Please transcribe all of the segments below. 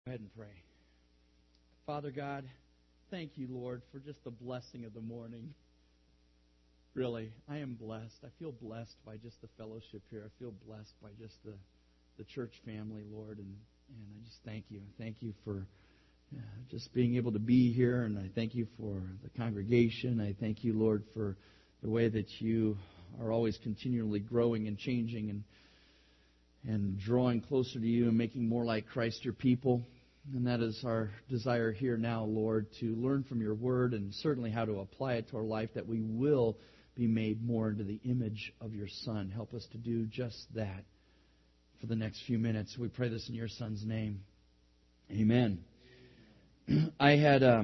Go ahead and pray. Father God, thank you, Lord, for just the blessing of the morning. Really, I am blessed. I feel blessed by just the fellowship here. I feel blessed by just the church family, Lord, and I just thank you. Thank you for just being able to be here, and I thank you for the congregation. I thank you, Lord, for the way that you are always continually growing and changing and drawing closer to you and making more like Christ your people. And that is our desire here now, Lord, to learn from your word and certainly how to apply it to our life, that we will be made more into the image of your Son. Help us to do just that for the next few minutes. We pray this in your Son's name. Amen. I had, I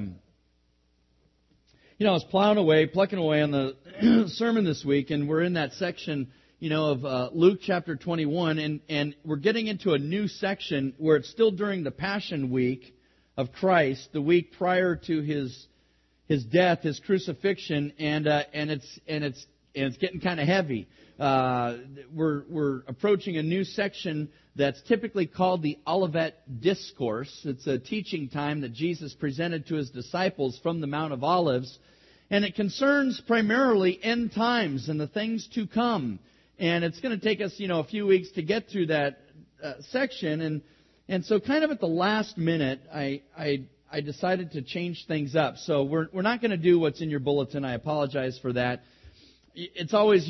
was plucking away on the sermon this week, and we're in that section, of Luke chapter 21, and we're getting into a new section where it's still during the Passion Week of Christ, the week prior to His death, His crucifixion, and it's getting kind of heavy. We're approaching a new section that's typically called the Olivet Discourse. It's a teaching time that Jesus presented to His disciples from the Mount of Olives, and it concerns primarily end times and the things to come. And it's going to take us, a few weeks to get through that section, and so kind of at the last minute, I decided to change things up. So we're not going to do what's in your bulletin. I apologize for that. It's always,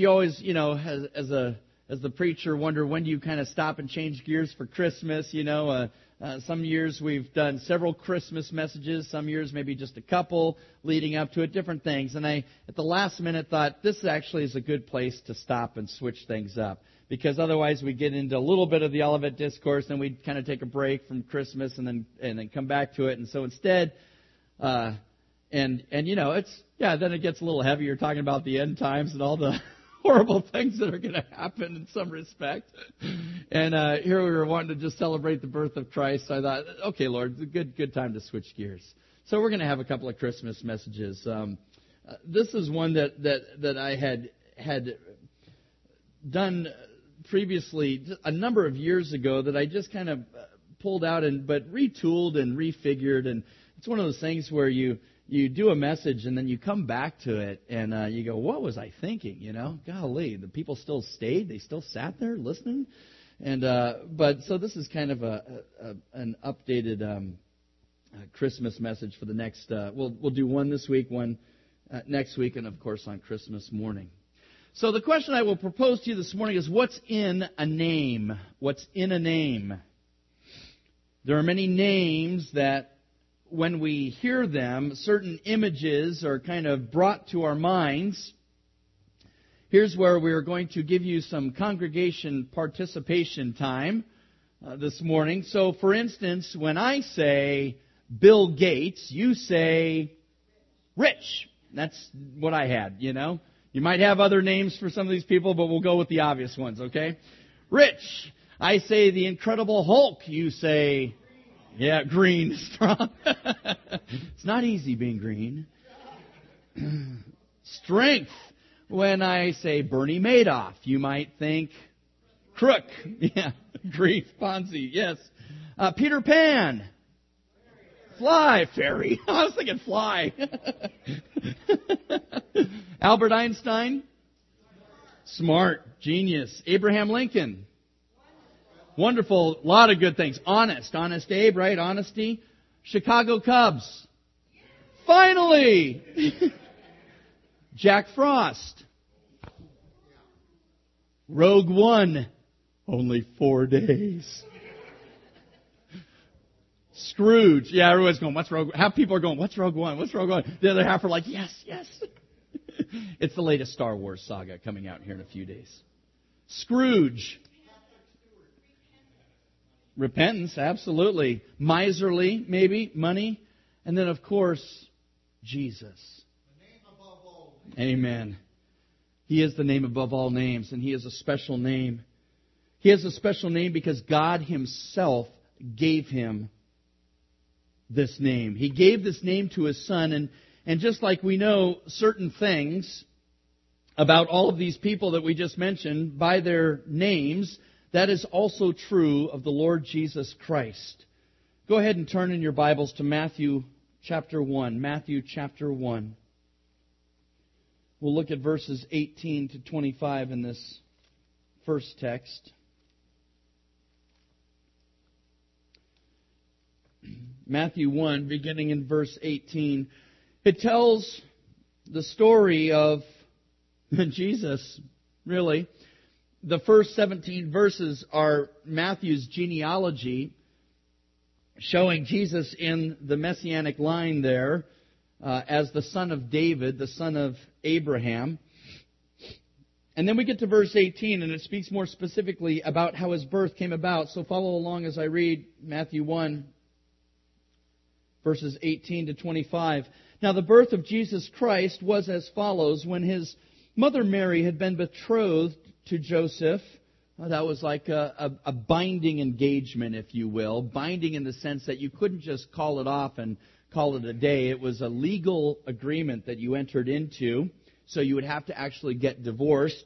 as the preacher, wonder when do you kind of stop and change gears for Christmas. Some years we've done several Christmas messages. Some years maybe just a couple leading up to it, different things. And I, at the last minute, thought this actually is a good place to stop and switch things up. Because otherwise we get into a little bit of the Olivet Discourse, then we kind of take a break from Christmas and then come back to it. And so instead, then it gets a little heavier talking about the end times and all the horrible things that are going to happen in some respect. And here we were wanting to just celebrate the birth of Christ. So I thought, okay, Lord, it's a good time to switch gears. So we're going to have a couple of Christmas messages. This is one that I had done previously a number of years ago that I just kind of pulled out but retooled and refigured. And it's one of those things where you do a message and then you come back to it and you go, what was I thinking? Golly, the people still stayed. They still sat there listening. And but so this is kind of an updated Christmas message for the next. We'll do one this week, one next week, and of course on Christmas morning. So the question I will propose to you this morning is, what's in a name? What's in a name? There are many names that, when we hear them, certain images are kind of brought to our minds. Here's where we are going to give you some congregation participation time this morning. So, for instance, when I say Bill Gates, you say Rich. That's what I had, You might have other names for some of these people, but we'll go with the obvious ones, okay? Rich. I say the Incredible Hulk. You say... Yeah, green, strong. It's not easy being green. Strength. When I say Bernie Madoff, you might think crook. Yeah, grief, Ponzi, yes. Peter Pan. Fly, fairy. I was thinking fly. Albert Einstein. Smart, genius. Abraham Lincoln. Wonderful, a lot of good things. Honest Abe, right? Honesty. Chicago Cubs. Finally! Jack Frost. Rogue One. Only 4 days. Scrooge. Yeah, everyone's going, what's Rogue One? Half people are going, what's Rogue One? What's Rogue One? The other half are like, yes. It's the latest Star Wars saga coming out here in a few days. Scrooge. Repentance, absolutely. Miserly, maybe, money. And then, of course, Jesus. The name above all names. Amen. He is the name above all names, and He is a special name. He has a special name because God Himself gave Him this name. He gave this name to His Son, and just like we know certain things about all of these people that we just mentioned by their names, that is also true of the Lord Jesus Christ. Go ahead and turn in your Bibles to Matthew chapter 1. Matthew chapter 1. We'll look at verses 18 to 25 in this first text. Matthew 1, beginning in verse 18. It tells the story of Jesus, really. The first 17 verses are Matthew's genealogy, showing Jesus in the messianic line there as the son of David, the son of Abraham. And then we get to verse 18, and it speaks more specifically about how his birth came about. So follow along as I read Matthew 1, verses 18 to 25. Now the birth of Jesus Christ was as follows. When his mother Mary had been betrothed to Joseph, that was like a binding engagement, if you will. Binding in the sense that you couldn't just call it off and call it a day. It was a legal agreement that you entered into, so you would have to actually get divorced.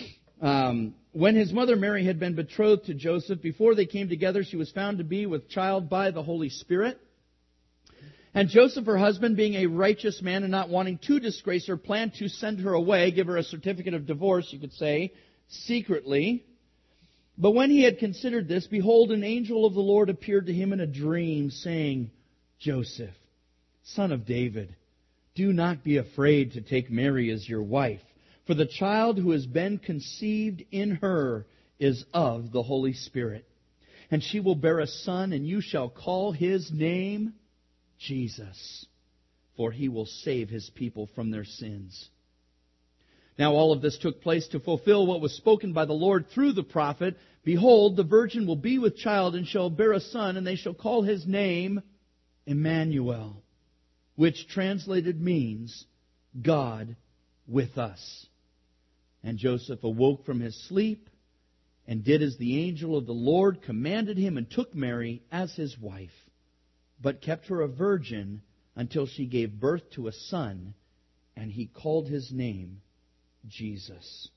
When his mother Mary had been betrothed to Joseph, before they came together, she was found to be with child by the Holy Spirit. And Joseph, her husband, being a righteous man and not wanting to disgrace her, planned to send her away, give her a certificate of divorce, you could say, secretly. But when he had considered this, behold, an angel of the Lord appeared to him in a dream, saying, Joseph, son of David, do not be afraid to take Mary as your wife, for the child who has been conceived in her is of the Holy Spirit. And she will bear a son, and you shall call his name Jesus, for he will save his people from their sins. Now all of this took place to fulfill what was spoken by the Lord through the prophet. Behold, the virgin will be with child and shall bear a son, and they shall call his name Emmanuel, which translated means God with us. And Joseph awoke from his sleep and did as the angel of the Lord commanded him, and took Mary as his wife, but kept her a virgin until she gave birth to a son, and he called his name Jesus.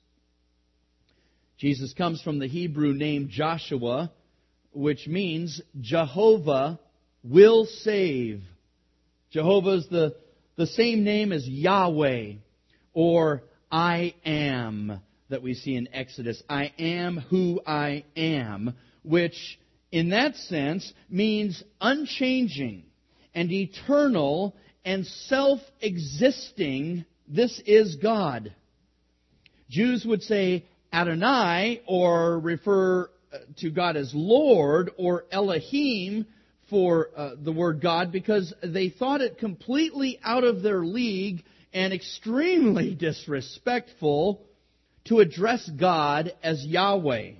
Jesus comes from the Hebrew name Joshua, which means Jehovah will save. Jehovah is the same name as Yahweh, or I am, that we see in Exodus. I am who I am, which in that sense means unchanging and eternal and self-existing. This is God. Jews would say Adonai, or refer to God as Lord, or Elohim for the word God, because they thought it completely out of their league and extremely disrespectful to address God as Yahweh.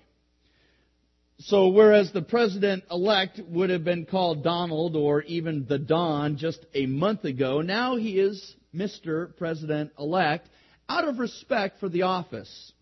So whereas the president-elect would have been called Donald or even the Don just a month ago, now he is Mr. President-elect out of respect for the office.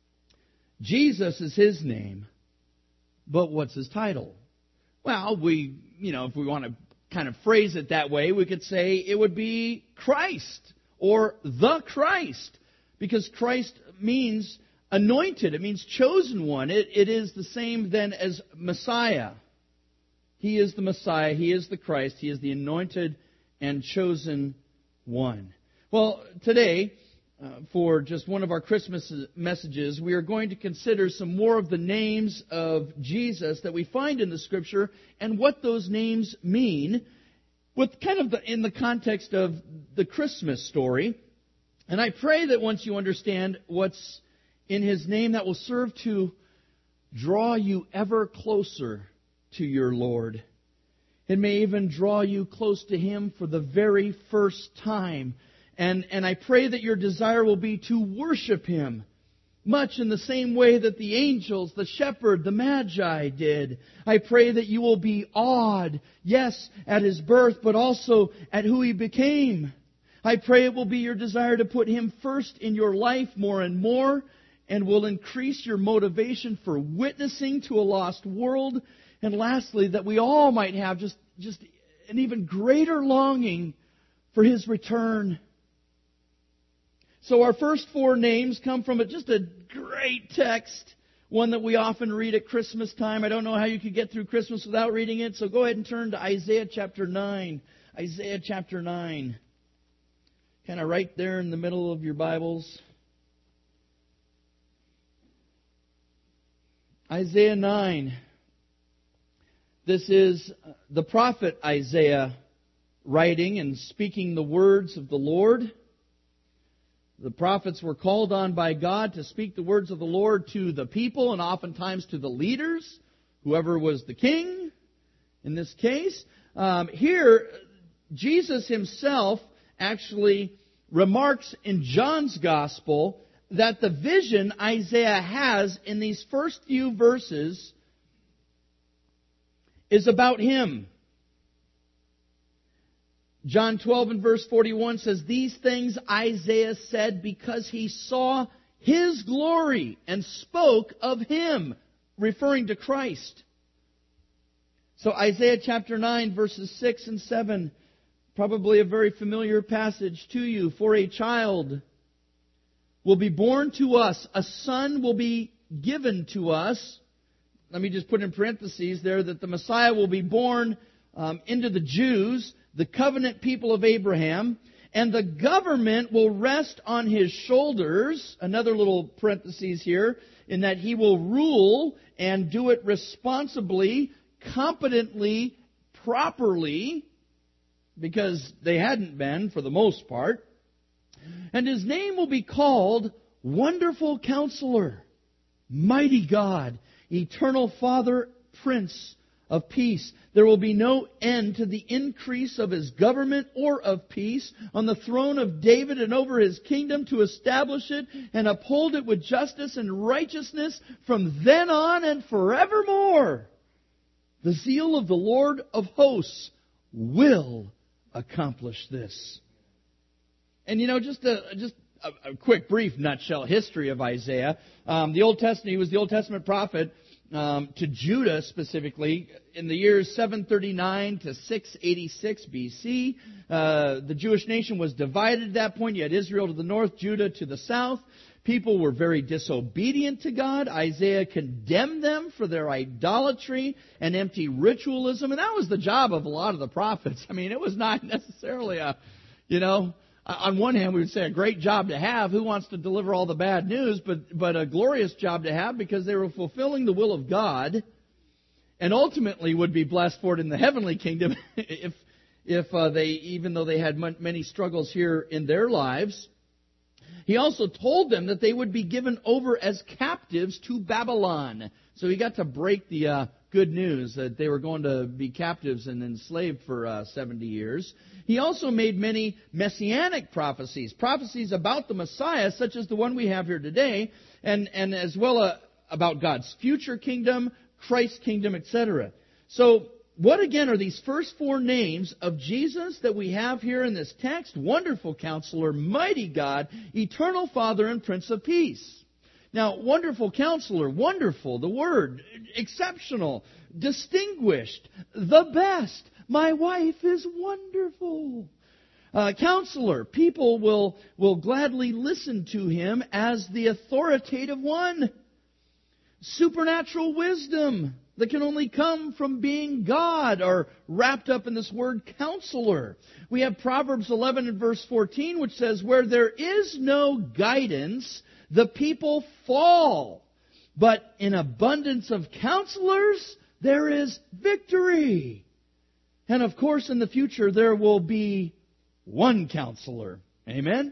Jesus is his name, but what's his title? Well, if we want to kind of phrase it that way, we could say it would be Christ or the Christ, because Christ means anointed. It means chosen one. It is the same then as Messiah. He is the Messiah. He is the Christ. He is the anointed and chosen one. Well, today, for just one of our Christmas messages, we are going to consider some more of the names of Jesus that we find in the Scripture and what those names mean, with kind of in the context of the Christmas story. And I pray that once you understand what's in His name, that will serve to draw you ever closer to your Lord. It may even draw you close to Him for the very first time. And I pray that your desire will be to worship Him, much in the same way that the angels, the shepherd, the magi did. I pray that you will be awed, yes, at His birth, but also at who He became. I pray it will be your desire to put Him first in your life more and more, and will increase your motivation for witnessing to a lost world. And lastly, that we all might have just an even greater longing for His return. So our first four names come from just a great text one that we often read at Christmas time. I don't know how you could get through Christmas without reading it, so go ahead and turn to Isaiah chapter 9. Isaiah chapter 9. Kind of right there in the middle of your Bibles. Isaiah 9. This is the prophet Isaiah writing and speaking the words of the Lord. The prophets were called on by God to speak the words of the Lord to the people and oftentimes to the leaders, whoever was the king in this case. Here, Jesus himself actually remarks in John's Gospel that the vision Isaiah has in these first few verses is about him. John 12 and verse 41 says, "These things Isaiah said because he saw his glory and spoke of him," referring to Christ. So Isaiah chapter 9 verses 6 and 7, probably a very familiar passage to you. "For a child will be born to us, a son will be given to us." Let me just put in parentheses there that the Messiah will be born into the Jews, the covenant people of Abraham, and the government will rest on his shoulders. Another little parentheses here, in that he will rule and do it responsibly, competently, properly, because they hadn't been for the most part. "And his name will be called Wonderful Counselor, Mighty God, Eternal Father, Prince of Peace. There will be no end to the increase of his government or of peace on the throne of David and over his kingdom, to establish it and uphold it with justice and righteousness from then on and forevermore. The zeal of the Lord of hosts will accomplish this." And just a quick, brief nutshell history of Isaiah. The Old Testament, he was the Old Testament prophet to Judah specifically in the years 739 to 686 BC. The Jewish nation was divided at that point. You had Israel to the north, Judah to the south. People were very disobedient to God. Isaiah condemned them for their idolatry and empty ritualism. And that was the job of a lot of the prophets. I mean, it was not necessarily on one hand, we would say a great job to have. Who wants to deliver all the bad news? But a glorious job to have, because they were fulfilling the will of God and ultimately would be blessed for it in the heavenly kingdom if they, even though they had many struggles here in their lives. He also told them that they would be given over as captives to Babylon. So he got to break the good news that they were going to be captives and enslaved for 70 years. He also made many messianic prophecies about the Messiah, such as the one we have here today, and as well about God's future kingdom, Christ's kingdom, etc. So, what again are these first four names of Jesus that we have here in this text? Wonderful Counselor, Mighty God, Eternal Father, and Prince of Peace. Now, Wonderful Counselor, wonderful, the word, exceptional, distinguished, the best. My wife is wonderful. Counselor, people will gladly listen to him as the authoritative one. Supernatural wisdom that can only come from being God are wrapped up in this word Counselor. We have Proverbs 11 and verse 14, which says, "Where there is no guidance, the people fall. But in abundance of counselors, there is victory." And of course, in the future, there will be one counselor. Amen?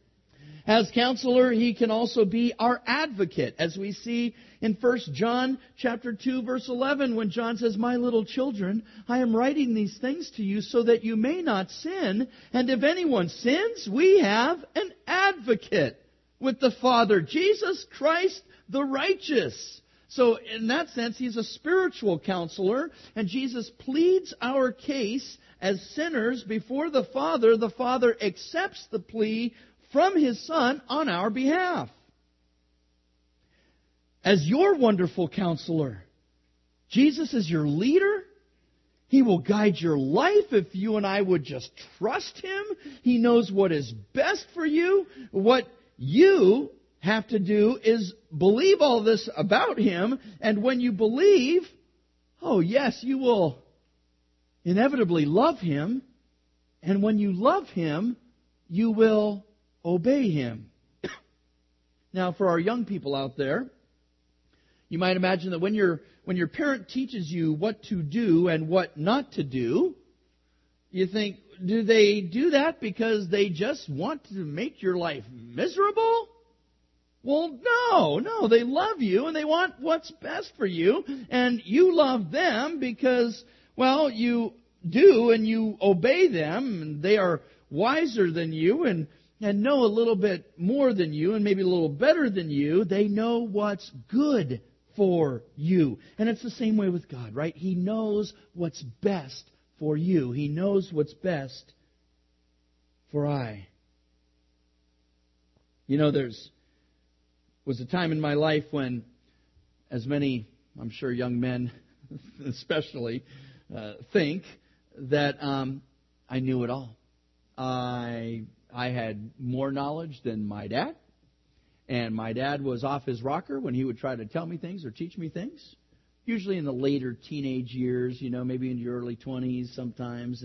As counselor, he can also be our advocate, as we see in 1 John chapter 2, verse 11, when John says, "My little children, I am writing these things to you so that you may not sin. And if anyone sins, we have an advocate with the Father, Jesus Christ the righteous." So in that sense, he's a spiritual counselor, and Jesus pleads our case as sinners before the Father. The Father accepts the plea from his Son on our behalf. As your wonderful counselor, Jesus is your leader. He will guide your life if you and I would just trust him. He knows what is best for you, what you have to do is believe all this about Him. And when you believe, oh yes, you will inevitably love Him. And when you love Him, you will obey Him. Now, for our young people out there, you might imagine that when your parent teaches you what to do and what not to do, you think, do they do that because they just want to make your life miserable? Well, no, they love you and they want what's best for you, and you love them because, well, you do and you obey them, and they are wiser than you and know a little bit more than you and maybe a little better than you. They know what's good for you. And it's the same way with God, right? He knows what's best for you. He knows what's best for I. You know, was a time in my life when, as many, I'm sure young men especially, think that I knew it all. I had more knowledge than my dad. And my dad was off his rocker when he would try to tell me things or teach me things. Usually in the later teenage years, maybe in your early 20s sometimes.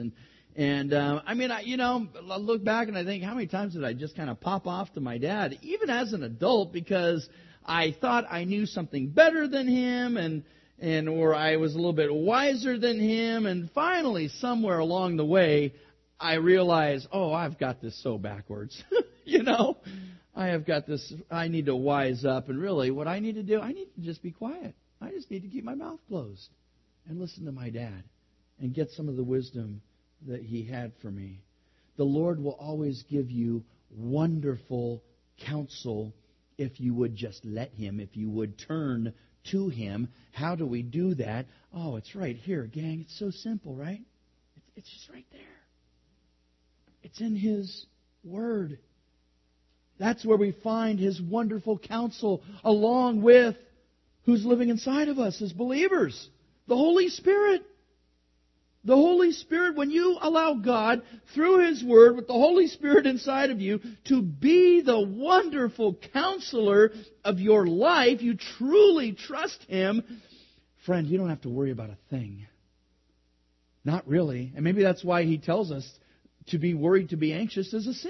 I look back and I think, how many times did I just kind of pop off to my dad, even as an adult, because I thought I knew something better than him or I was a little bit wiser than him. And finally, somewhere along the way, I realized, I've got this so backwards. I have got this, I need to wise up. And really, what I need to do, I need to just be quiet. I just need to keep my mouth closed and listen to my dad and get some of the wisdom that he had for me. The Lord will always give you wonderful counsel if you would just let Him, if you would turn to Him. How do we do that? Oh, it's right here, gang. It's so simple, right? It's just right there. It's in His Word. That's where we find His wonderful counsel, along with who's living inside of us as believers. The Holy Spirit. The Holy Spirit, when you allow God, through His Word, with the Holy Spirit inside of you, to be the wonderful counselor of your life, you truly trust Him, friend, you don't have to worry about a thing. Not really. And maybe that's why He tells us to be worried, to be anxious is a sin.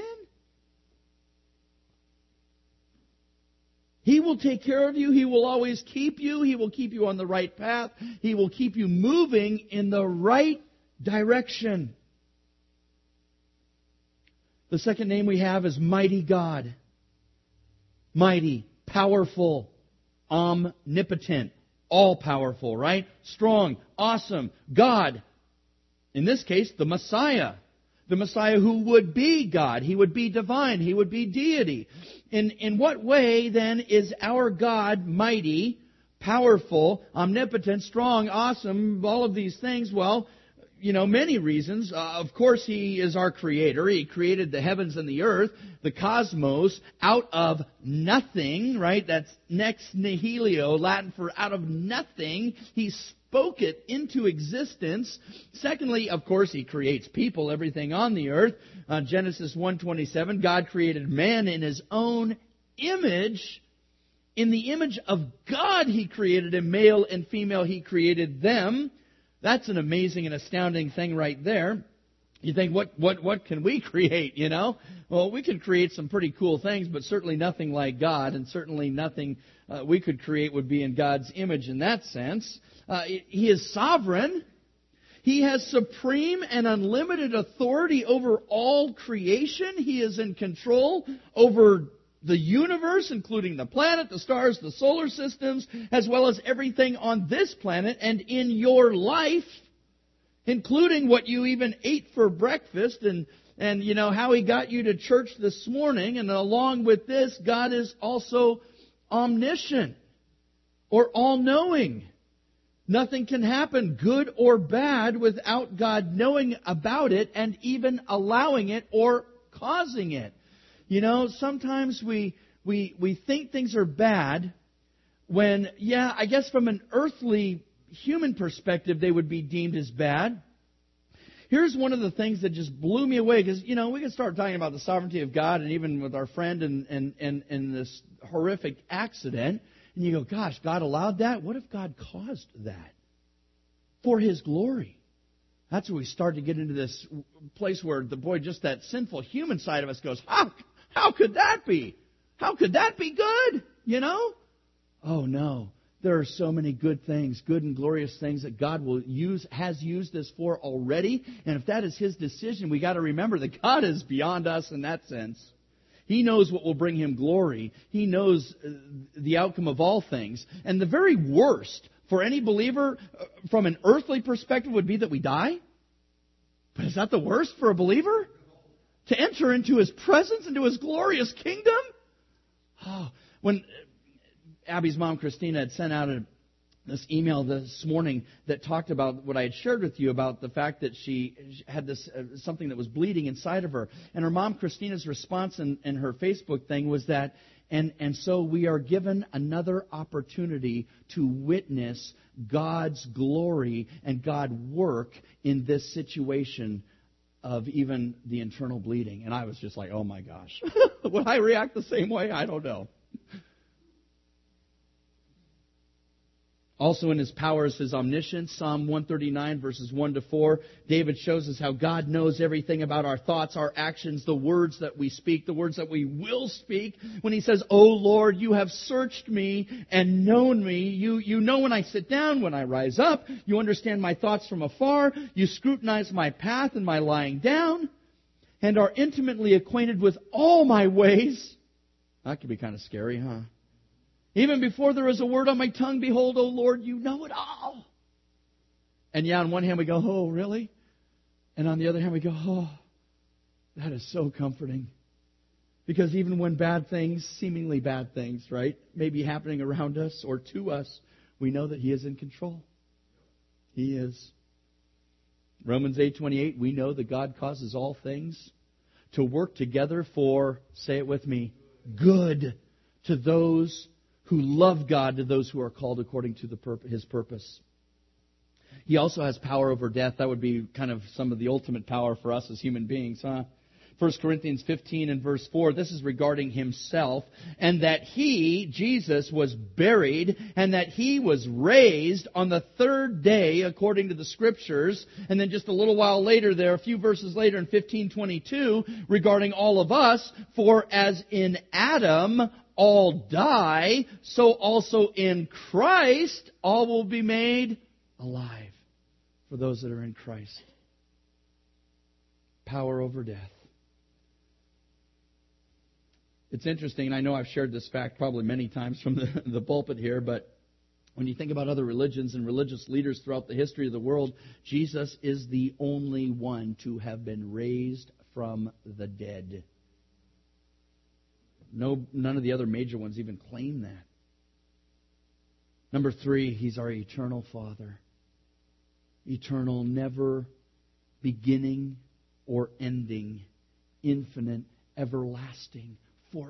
He will take care of you. He will always keep you. He will keep you on the right path. He will keep you moving in the right direction. The second name we have is Mighty God. Mighty, powerful, omnipotent, all-powerful, right? Strong, awesome. God, in this case, the Messiah. The Messiah who would be God. He would be divine. He would be deity. In what way, then, is our God mighty, powerful, omnipotent, strong, awesome, all of these things? Well, many reasons. Of course, He is our Creator. He created the heavens and the earth, the cosmos, out of nothing, right? That's ex nihilo, Latin for out of nothing. He spoke it into existence. Secondly, of course, He creates people, everything on the earth. Genesis 1:27, God created man in His own image. In the image of God He created him, male and female He created them. That's an amazing and astounding thing right there. You think, what can we create, Well, we could create some pretty cool things, but certainly nothing like God, and certainly nothing we could create would be in God's image in that sense. He is sovereign. He has supreme and unlimited authority over all creation. He is in control over the universe, including the planet, the stars, the solar systems, as well as everything on this planet and in your life, including what you even ate for breakfast and how He got you to church this morning. And along with this, God is also omniscient or all-knowing. Nothing can happen, good or bad, without God knowing about it and even allowing it or causing it. Sometimes we think things are bad when, I guess from an earthly human perspective, they would be deemed as bad. Here's one of the things that just blew me away, because, we can start talking about the sovereignty of God, and even with our friend in this horrific accident, and you go, gosh, God allowed that? What if God caused that for His glory? That's where we start to get into this place where just that sinful human side of us goes, how could that be? How could that be good? Oh no. There are so many good things, good and glorious things that God has used us for already. And if that is His decision, we got to remember that God is beyond us in that sense. He knows what will bring Him glory. He knows the outcome of all things. And the very worst for any believer from an earthly perspective would be that we die. But is that the worst for a believer? To enter into His presence, into His glorious kingdom? Oh, when Abby's mom, Christina, had sent out this email this morning that talked about what I had shared with you about the fact that she had this something that was bleeding inside of her. And her mom, Christina's response in her Facebook thing was that, and so we are given another opportunity to witness God's glory and God work in this situation of even the internal bleeding. And I was just like, oh my gosh. Would I react the same way? I don't know. Also in His power is His omniscience. Psalm 139 verses 1 to 4. David shows us how God knows everything about our thoughts, our actions, the words that we speak, the words that we will speak. When he says, "O Lord, you have searched me and known me. You know when I sit down, when I rise up. You understand my thoughts from afar. You scrutinize my path and my lying down, and are intimately acquainted with all my ways." That could be kind of scary, huh? "Even before there is a word on my tongue, behold, O Lord, you know it all." And yeah, on one hand we go, oh, really? And on the other hand we go, oh, that is so comforting. Because even when bad things, seemingly bad things, right, may be happening around us or to us, we know that He is in control. He is. Romans 8:28, we know that God causes all things to work together for, say it with me, good to those who love God, to those who are called according to His purpose. He also has power over death. That would be kind of some of the ultimate power for us as human beings, huh? 1 Corinthians 15 and verse 4, this is regarding Himself, and that He, Jesus, was buried, and that He was raised on the third day, according to the Scriptures. And then just a little while later there, a few verses later in 15:22, regarding all of us, for as in Adam all die, so also in Christ all will be made alive. For those that are in Christ. Power over death. It's interesting, and I know I've shared this fact probably many times from the pulpit here, but when you think about other religions and religious leaders throughout the history of the world, Jesus is the only one to have been raised from the dead. None of the other major ones even claim that. Number 3, He's our eternal Father. Eternal, never beginning or ending, infinite, everlasting, forever.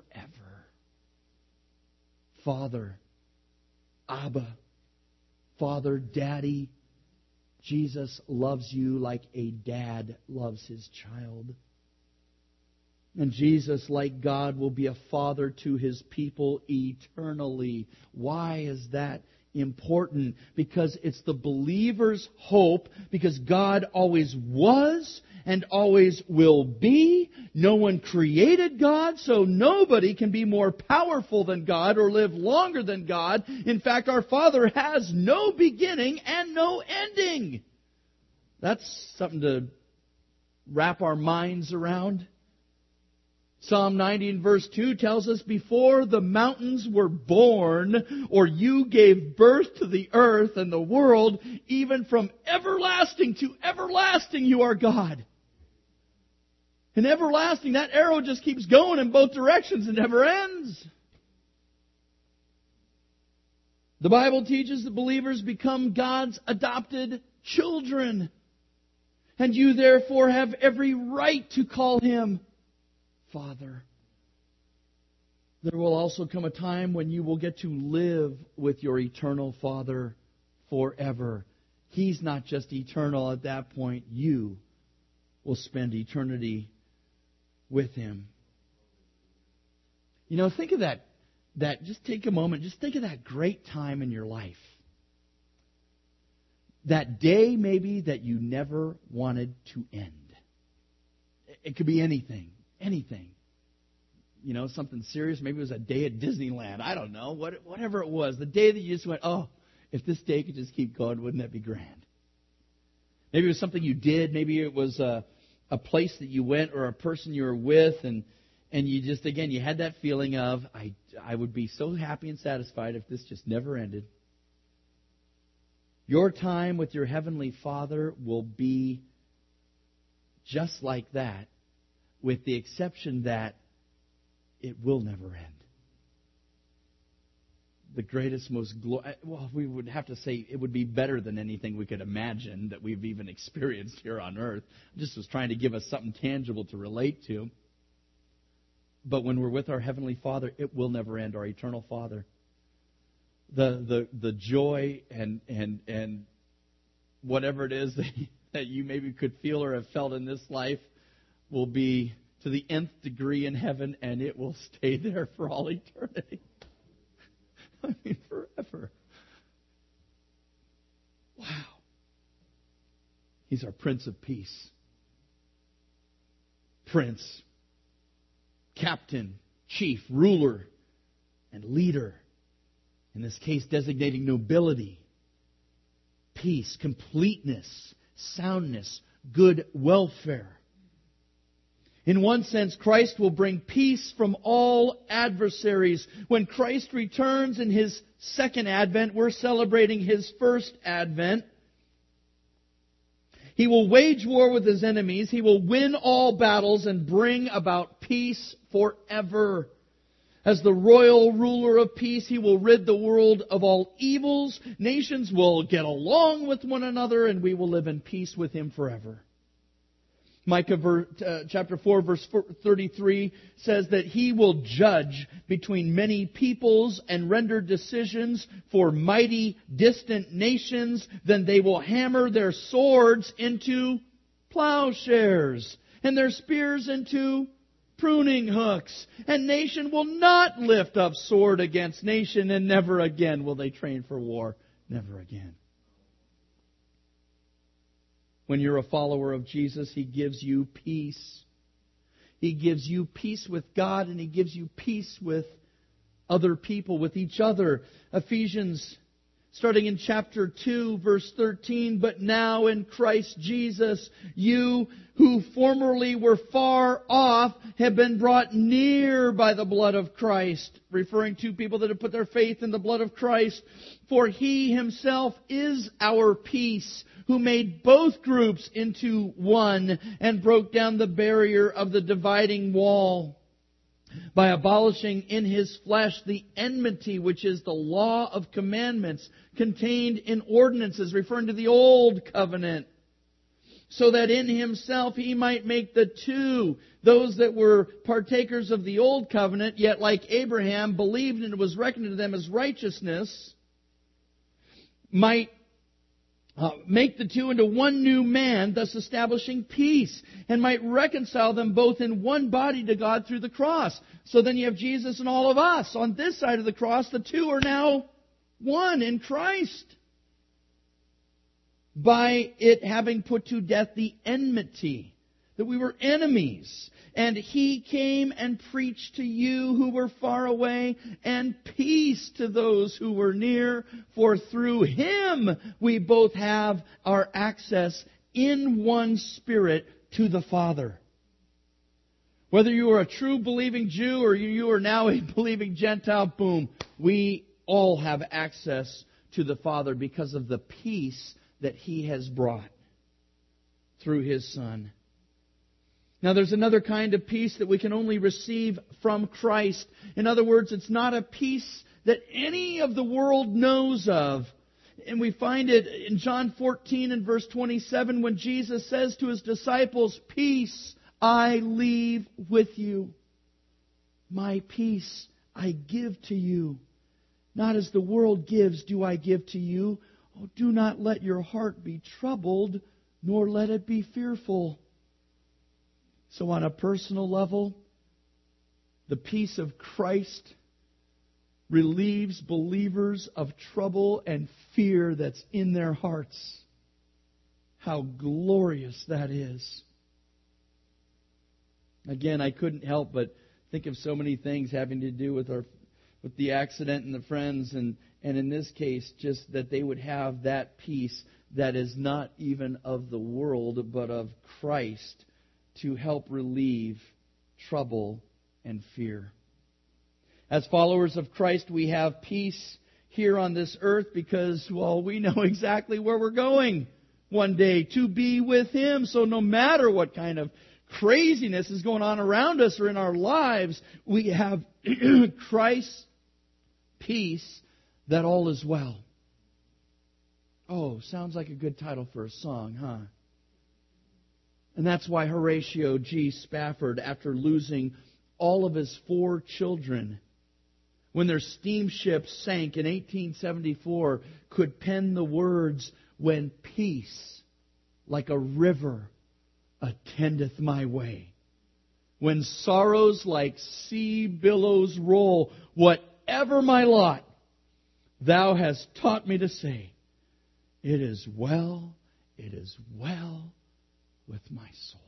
Father, Abba, Father, Daddy. Jesus loves you like a dad loves his child. And Jesus, like God, will be a father to His people eternally. Why is that important? Because it's the believer's hope, because God always was and always will be. No one created God, so nobody can be more powerful than God or live longer than God. In fact, our Father has no beginning and no ending. That's something to wrap our minds around. Psalm 90 and verse 2 tells us, before the mountains were born, or you gave birth to the earth and the world, even from everlasting to everlasting you are God. And everlasting, that arrow just keeps going in both directions. It never ends. The Bible teaches that believers become God's adopted children. And you therefore have every right to call Him Father. There will also come a time when you will get to live with your eternal Father forever. He's not just eternal at that point. You will spend eternity with Him. You know, think of that. Just take a moment. Just think of that great time in your life. That day maybe that you never wanted to end. It could be anything. Anything. You know, something serious. Maybe it was a day at Disneyland. I don't know. Whatever it was. The day that you just went, oh, if this day could just keep going, wouldn't that be grand? Maybe it was something you did. Maybe it was a place that you went or a person you were with. And you just, again, you had that feeling of, I would be so happy and satisfied if this just never ended. Your time with your Heavenly Father will be just like that, with the exception that it will never end. The greatest, most well, we would have to say it would be better than anything we could imagine that we've even experienced here on earth. I just was trying to give us something tangible to relate to. But when we're with our Heavenly Father, it will never end, our eternal Father. The joy and whatever it is that you maybe could feel or have felt in this life will be to the nth degree in heaven, and it will stay there for all eternity. I mean, forever. Wow. He's our Prince of Peace. Prince, captain, chief, ruler, and leader. In this case, designating nobility, peace, completeness, soundness, good welfare. In one sense, Christ will bring peace from all adversaries. When Christ returns in His second advent, we're celebrating His first advent. He will wage war with His enemies. He will win all battles and bring about peace forever. As the royal ruler of peace, He will rid the world of all evils. Nations will get along with one another, and we will live in peace with Him forever. Micah chapter 4, verse 33 says that He will judge between many peoples and render decisions for mighty distant nations. Then they will hammer their swords into plowshares and their spears into pruning hooks. And nation will not lift up sword against nation, and never again will they train for war. Never again. When you're a follower of Jesus, He gives you peace. He gives you peace with God, and He gives you peace with other people, with each other. Ephesians, starting in chapter 2, verse 13, but now in Christ Jesus, you who formerly were far off have been brought near by the blood of Christ. Referring to people that have put their faith in the blood of Christ. For He Himself is our peace, who made both groups into one and broke down the barrier of the dividing wall by abolishing in His flesh the enmity, which is the law of commandments contained in ordinances, referring to the old covenant, so that in Himself He might make the two, those that were partakers of the old covenant, yet like Abraham believed and it was reckoned to them as righteousness, might make the two into one new man, thus establishing peace, and might reconcile them both in one body to God through the cross. So then you have Jesus and all of us. On this side of the cross, the two are now one in Christ. By it having put to death the enmity, that we were enemies. And He came and preached to you who were far away, and peace to those who were near. For through Him we both have our access in one Spirit to the Father. Whether you are a true believing Jew or you are now a believing Gentile, boom, we all have access to the Father because of the peace that He has brought through His Son. Now there's another kind of peace that we can only receive from Christ. In other words, it's not a peace that any of the world knows of. And we find it in John 14 and verse 27 when Jesus says to His disciples, "Peace I leave with you. My peace I give to you. Not as the world gives do I give to you. Oh, do not let your heart be troubled, nor let it be fearful." So on a personal level, the peace of Christ relieves believers of trouble and fear that's in their hearts. How glorious that is. Again, I couldn't help but think of so many things having to do with the accident and the friends, and in this case, just that they would have that peace that is not even of the world, but of Christ, to help relieve trouble and fear. As followers of Christ, we have peace here on this earth because, well, we know exactly where we're going one day, to be with Him. So no matter what kind of craziness is going on around us or in our lives, we have Christ's peace that all is well. Oh, sounds like a good title for a song, huh? And that's why Horatio G. Spafford, after losing all of his 4 children, when their steamship sank in 1874, could pen the words, "When peace, like a river, attendeth my way. When sorrows like sea billows roll, whatever my lot, Thou hast taught me to say, it is well with my soul."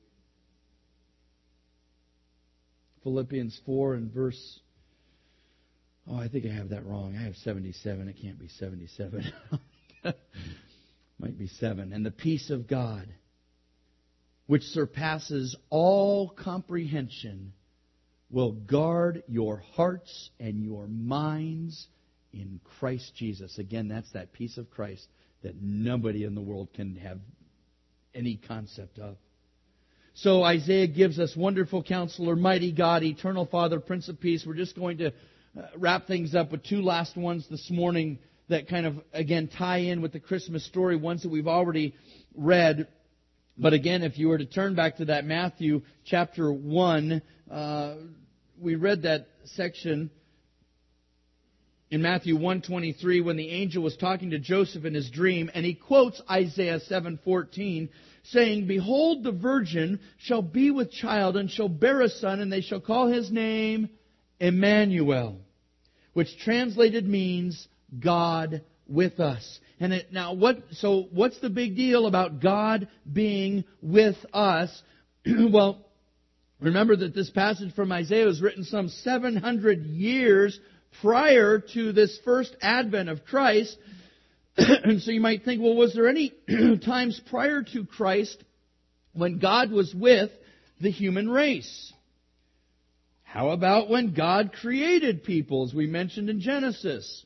Philippians 4 and verse... Oh, I think I have that wrong. I have 77. It can't be 77. Might be 7. "And the peace of God, which surpasses all comprehension, will guard your hearts and your minds in Christ Jesus." Again, that's that peace of Christ that nobody in the world can have any concept of. So Isaiah gives us wonderful counselor, mighty God, eternal Father, Prince of Peace. We're just going to wrap things up with 2 last ones this morning that kind of, again, tie in with the Christmas story, ones that we've already read. But again, if you were to turn back to that Matthew chapter 1, we read that section in Matthew 1:23 when the angel was talking to Joseph in his dream, and he quotes Isaiah 7:14, saying, "Behold, the virgin shall be with child and shall bear a son, and they shall call his name Emmanuel," which translated means God with us. And what's the big deal about God being with us? Well, remember that this passage from Isaiah was written some 700 years prior to this first advent of Christ. And so you might think, well, was there any times prior to Christ when God was with the human race? How about when God created people, as we mentioned in Genesis?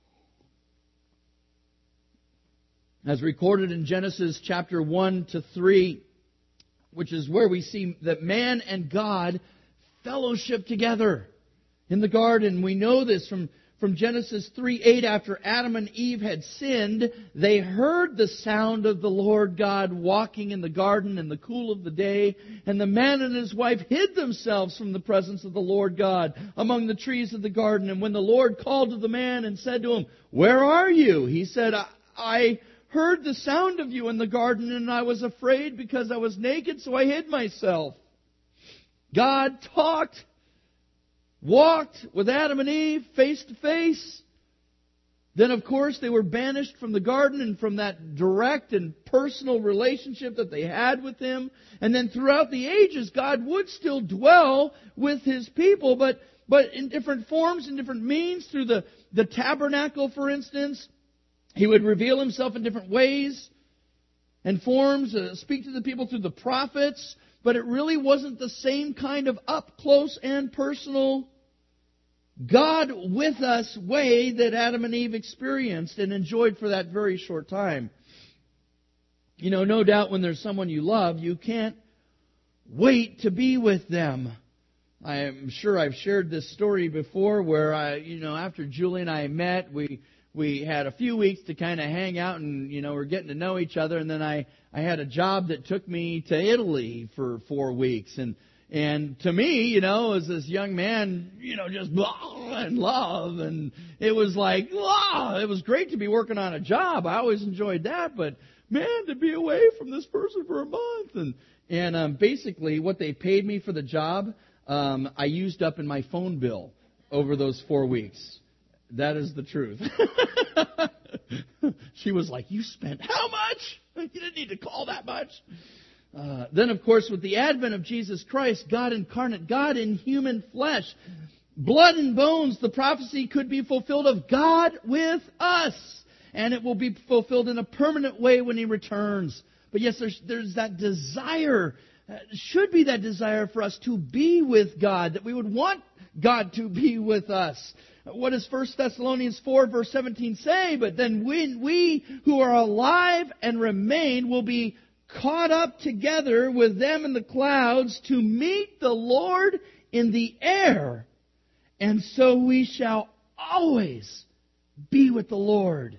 As recorded in Genesis chapter 1 to 3, which is where we see that man and God fellowship together in the garden. We know this from Genesis 3:8. After Adam and Eve had sinned, they heard the sound of the Lord God walking in the garden in the cool of the day. And the man and his wife hid themselves from the presence of the Lord God among the trees of the garden. And when the Lord called to the man and said to him, "Where are you?" he said, I heard the sound of you in the garden, and I was afraid because I was naked, so I hid myself." God walked with Adam and Eve face to face. Then, of course, they were banished from the garden and from that direct and personal relationship that they had with Him. And then throughout the ages, God would still dwell with His people, but in different forms, in different means, through the tabernacle, for instance. He would reveal Himself in different ways and forms, speak to the people through the prophets, but it really wasn't the same kind of up close and personal God with us way that Adam and Eve experienced and enjoyed for that very short time. You know, no doubt when there's someone you love, you can't wait to be with them. I am sure I've shared this story before where after Julie and I met, we had a few weeks to kind of hang out and, we're getting to know each other. And then I had a job that took me to Italy for 4 weeks. And to me, as this young man, just blah, in love. And it was like, wow, it was great to be working on a job. I always enjoyed that. But man, to be away from this person for a month. And basically what they paid me for the job, I used up in my phone bill over those 4 weeks. That is the truth. She was like, you spent how much? You didn't need to call that much. Then, of course, with the advent of Jesus Christ, God incarnate, God in human flesh, blood and bones, the prophecy could be fulfilled of God with us. And it will be fulfilled in a permanent way when He returns. But yes, there's that desire, should be that desire for us to be with God, that we would want God to be with us. What does 1 Thessalonians 4 verse 17 say? But then we who are alive and remain will be caught up together with them in the clouds to meet the Lord in the air. And so we shall always be with the Lord.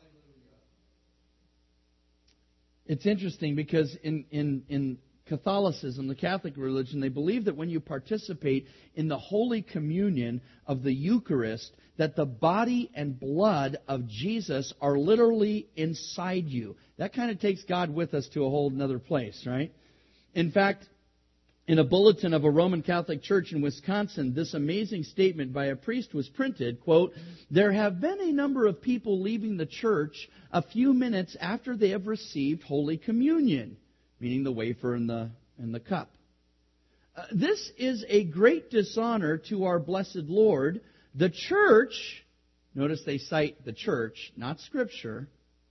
It's interesting because in Catholicism, the Catholic religion, they believe that when you participate in the Holy Communion of the Eucharist, that the body and blood of Jesus are literally inside you. That kind of takes God with us to a whole other place, right? In fact, in a bulletin of a Roman Catholic church in Wisconsin, this amazing statement by a priest was printed, quote, "There have been a number of people leaving the church a few minutes after they have received Holy Communion," meaning the wafer and the cup. This is a great dishonor to our blessed Lord. The church, notice they cite the church, not Scripture.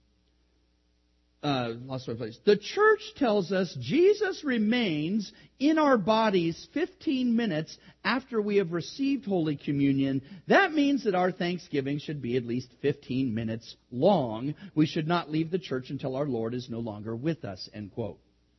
Lost my place. The church tells us Jesus remains in our bodies 15 minutes after we have received Holy Communion. That means that our Thanksgiving should be at least 15 minutes long. We should not leave the church until our Lord is no longer with us, end quote.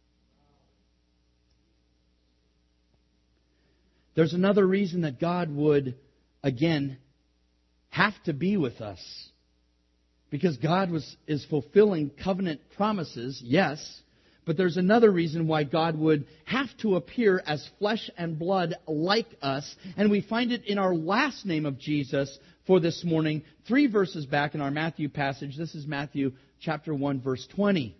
There's another reason that God would, again, have to be with us. Because God is fulfilling covenant promises, yes. But there's another reason why God would have to appear as flesh and blood like us. And we find it in our last name of Jesus for this morning, 3 verses back in our Matthew passage. This is Matthew chapter 1, verse 20.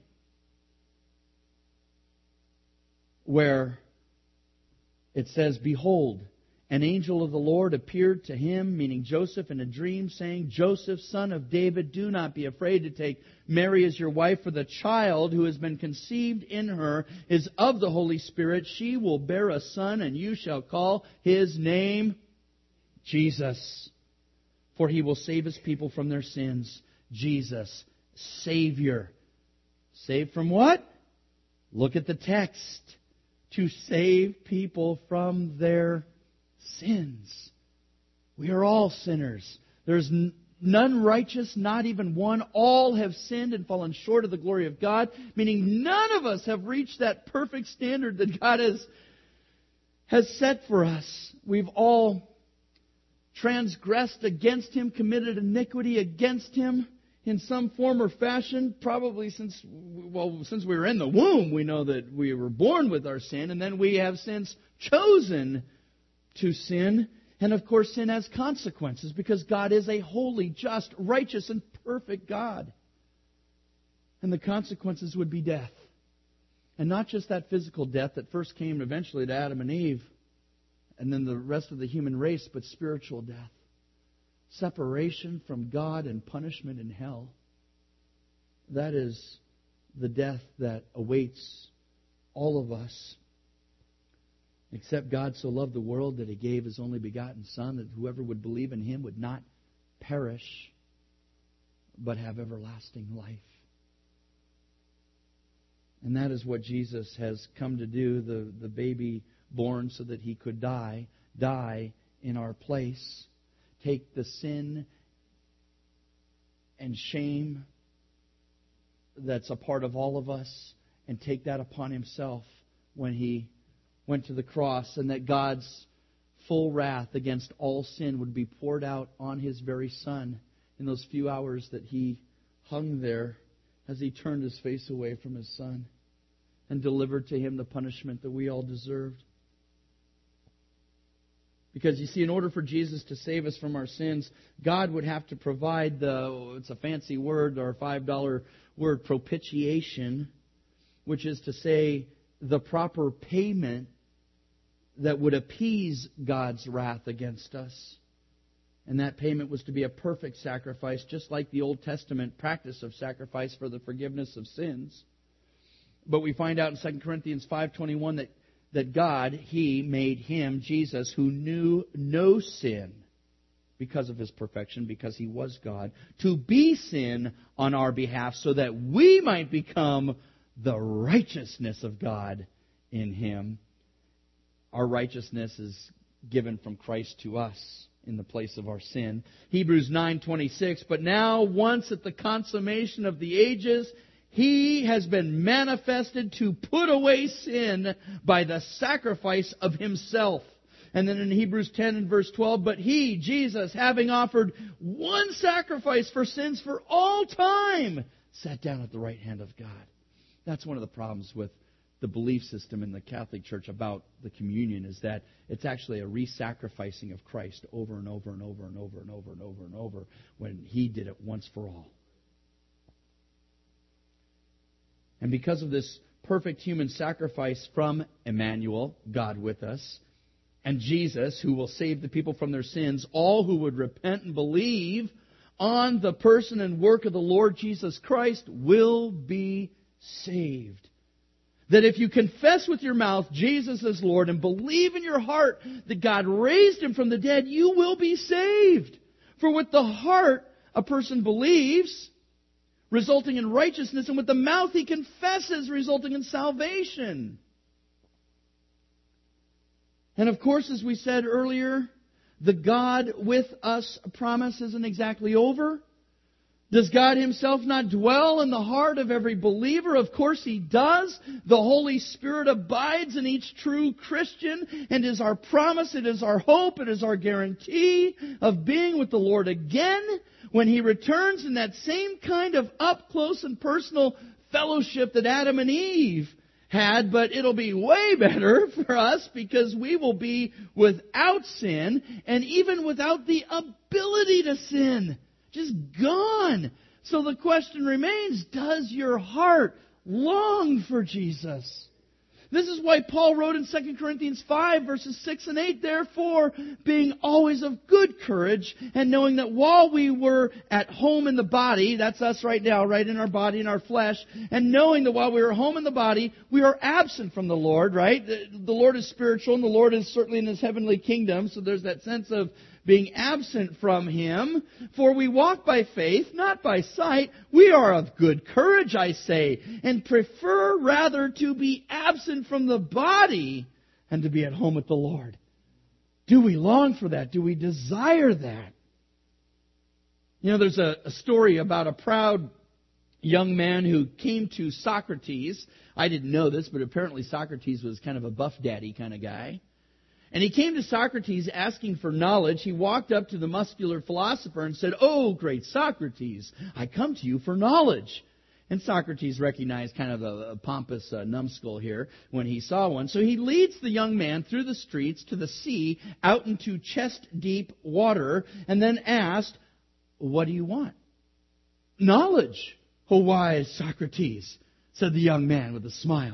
Where it says, "Behold, an angel of the Lord appeared to him," meaning Joseph, in a dream, saying, "Joseph, son of David, do not be afraid to take Mary as your wife, for the child who has been conceived in her is of the Holy Spirit. She will bear a son, and you shall call his name Jesus. For he will save his people from their sins." Jesus, Savior. Saved from what? Look at the text. To save people from their sins. We are all sinners. There's none righteous, not even one. All have sinned and fallen short of the glory of God, meaning none of us have reached that perfect standard that God has set for us. We've all transgressed against Him, committed iniquity against Him in some form or fashion, probably since we were in the womb. We know that we were born with our sin, and then we have since chosen to sin. And of course, sin has consequences because God is a holy, just, righteous, and perfect God. And the consequences would be death. And not just that physical death that first came eventually to Adam and Eve, and then the rest of the human race, but spiritual death. Separation from God and punishment in hell. That is the death that awaits all of us. Except God so loved the world that He gave His only begotten Son, that whoever would believe in Him would not perish, but have everlasting life. And that is what Jesus has come to do, the baby born so that He could die in our place. Take the sin and shame that's a part of all of us and take that upon Himself when He went to the cross, and that God's full wrath against all sin would be poured out on His very Son in those few hours that He hung there as He turned His face away from His Son and delivered to Him the punishment that we all deserved. Because you see, in order for Jesus to save us from our sins, God would have to provide it's a fancy word, or $5 word, propitiation, which is to say the proper payment that would appease God's wrath against us. And that payment was to be a perfect sacrifice, just like the Old Testament practice of sacrifice for the forgiveness of sins. But we find out in 2 Corinthians 5:21 that God, He made Him, Jesus, who knew no sin because of His perfection, because He was God, to be sin on our behalf so that we might become the righteousness of God in Him. Our righteousness is given from Christ to us in the place of our sin. Hebrews 9:26, but now once at the consummation of the ages, He has been manifested to put away sin by the sacrifice of Himself. And then in Hebrews 10 and verse 12, but He, Jesus, having offered one sacrifice for sins for all time, sat down at the right hand of God. That's one of the problems with the belief system in the Catholic Church about the communion, is that it's actually a re-sacrificing of Christ over and over and over and over and over and over and over when He did it once for all. And because of this perfect human sacrifice from Emmanuel, God with us, and Jesus, who will save the people from their sins, all who would repent and believe on the person and work of the Lord Jesus Christ will be saved. That if you confess with your mouth Jesus is Lord and believe in your heart that God raised Him from the dead, you will be saved. For with the heart a person believes, resulting in righteousness, and with the mouth he confesses, resulting in salvation. And of course, as we said earlier, the God with us promise isn't exactly over. Does God Himself not dwell in the heart of every believer? Of course He does. The Holy Spirit abides in each true Christian and is our promise, it is our hope, it is our guarantee of being with the Lord again when He returns in that same kind of up-close and personal fellowship that Adam and Eve had, but it'll be way better for us because we will be without sin and even without the ability to sin. Just gone. So the question remains, does your heart long for Jesus? This is why Paul wrote in 2 Corinthians 5, verses 6 and 8, therefore, being always of good courage, and knowing that while we were at home in the body, that's us right now, right in our body, in our flesh, and knowing that while we are home in the body, we are absent from the Lord, right? The Lord is spiritual, and the Lord is certainly in His heavenly kingdom, so there's that sense of being absent from Him. For we walk by faith, not by sight. We are of good courage, I say, and prefer rather to be absent from the body and to be at home with the Lord. Do we long for that? Do we desire that? You know, there's a story about a proud young man who came to Socrates. I didn't know this, but apparently Socrates was kind of a buff daddy kind of guy. And he came to Socrates asking for knowledge. He walked up to the muscular philosopher and said, "Oh, great Socrates, I come to you for knowledge." And Socrates recognized kind of a pompous numbskull here when he saw one. So he leads the young man through the streets to the sea, out into chest-deep water, and then asked, "What do you want?" "Knowledge, O wise Socrates," said the young man with a smile.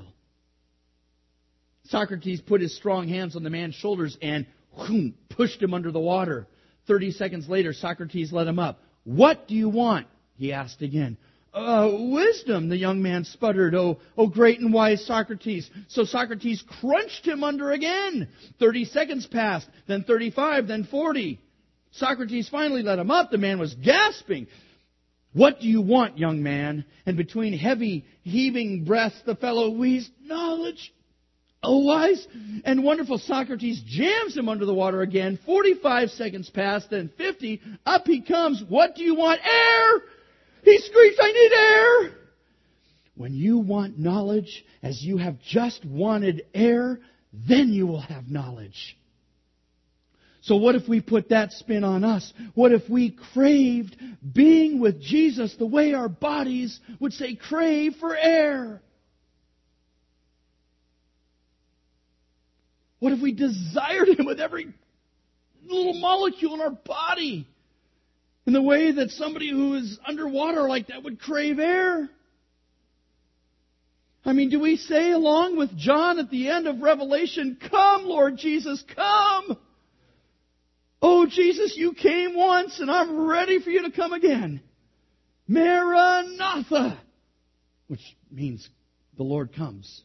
Socrates put his strong hands on the man's shoulders and pushed him under the water. 30 seconds later, Socrates let him up. "What do you want?" he asked again. Wisdom," the young man sputtered. Oh, great and wise Socrates." So Socrates crunched him under again. 30 seconds passed, then 35, then 40. Socrates finally let him up. The man was gasping. "What do you want, young man?" And between heavy, heaving breaths, the fellow wheezed, "Knowledge, oh, wise and wonderful Socrates," jams him under the water again. 45 seconds pass, then 50. Up he comes. "What do you want?" "Air!" He screeched, "I need air!" When you want knowledge as you have just wanted air, then you will have knowledge. So what if we put that spin on us? What if we craved being with Jesus the way our bodies would say crave for air? What if we desired Him with every little molecule in our body in the way that somebody who is underwater like that would crave air. I mean, do we say along with John at the end of Revelation, "Come, Lord Jesus, come"? Oh, Jesus, you came once and I'm ready for you to come again. Maranatha, which means the Lord comes.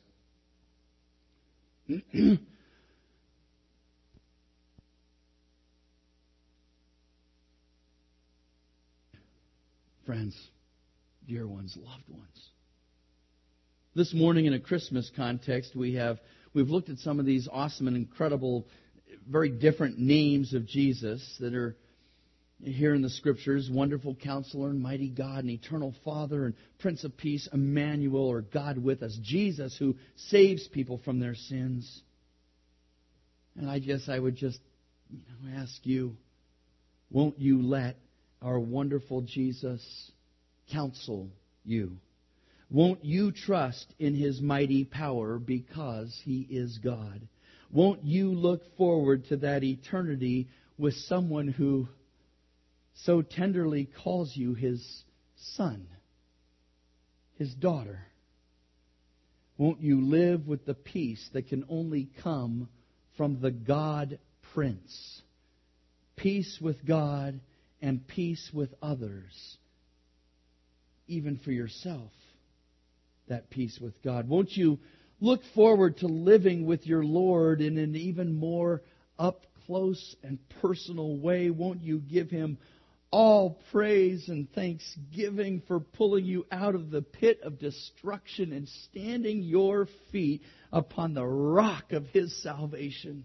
Friends, dear ones, loved ones. This morning in a Christmas context, we've looked at some of these awesome and incredible, very different names of Jesus that are here in the Scriptures. Wonderful Counselor, and Mighty God, and Eternal Father, and Prince of Peace, Emmanuel, or God with us. Jesus who saves people from their sins. And I guess I would just ask you, won't you let our wonderful Jesus counsel you? Won't you trust in His mighty power because He is God? Won't you look forward to that eternity with someone who so tenderly calls you His son, His daughter? Won't you live with the peace that can only come from the God Prince? Peace with God and peace with others, even for yourself. That peace with God. Won't you look forward to living with your Lord in an even more up close and personal way? Won't you give Him all praise and thanksgiving for pulling you out of the pit of destruction and standing your feet upon the rock of His salvation?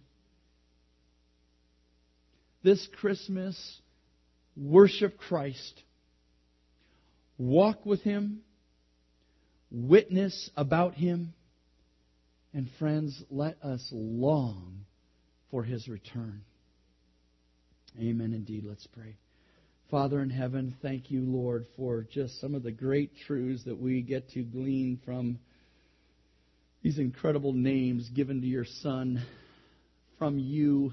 This Christmas, worship Christ. Walk with Him. Witness about Him. And friends, let us long for His return. Amen indeed. Let's pray. Father in heaven, thank you, Lord, for just some of the great truths that we get to glean from these incredible names given to your Son from you.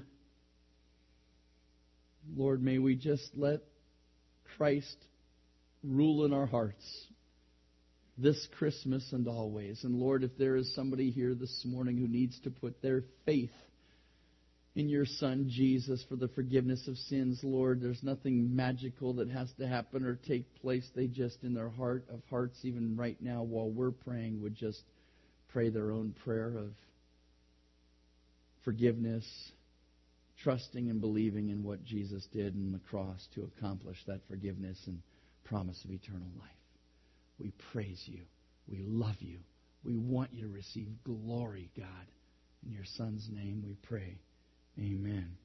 Lord, may we just let Christ rule in our hearts this Christmas and always. And Lord, if there is somebody here this morning who needs to put their faith in your Son, Jesus, for the forgiveness of sins, Lord, there's nothing magical that has to happen or take place. They just, in their heart of hearts, even right now while we're praying, would just pray their own prayer of forgiveness, trusting and believing in what Jesus did on the cross to accomplish that forgiveness and promise of eternal life. We praise you. We love you. We want you to receive glory, God. In your Son's name we pray. Amen.